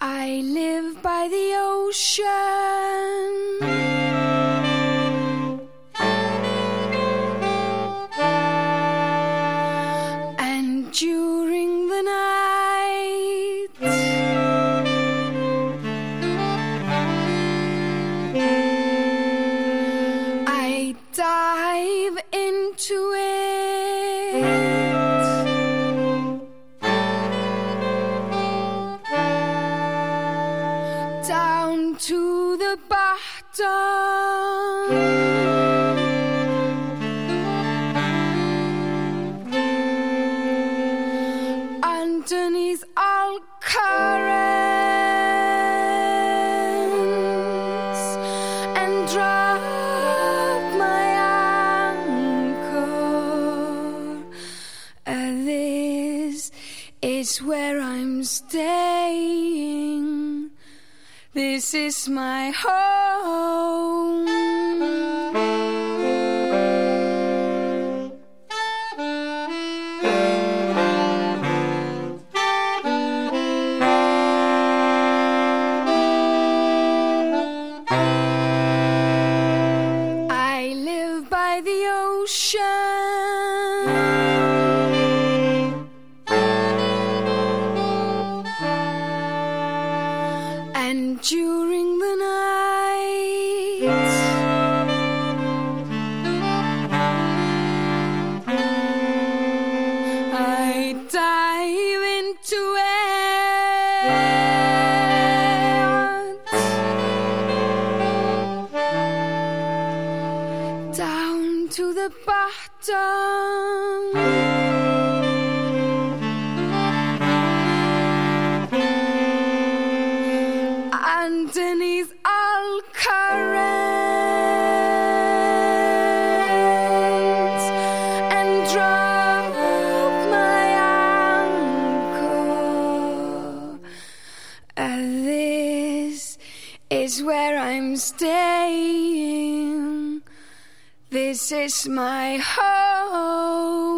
I live by the ocean, and during the night I dive into it, down to the bottom, underneath all currents, and drop my anchor. This is where I'm staying. This is my home. I live by the ocean, and during the night I dive into it, down to the bottom, underneath all currents, and drop my anchor. This is where I'm staying. This is my home.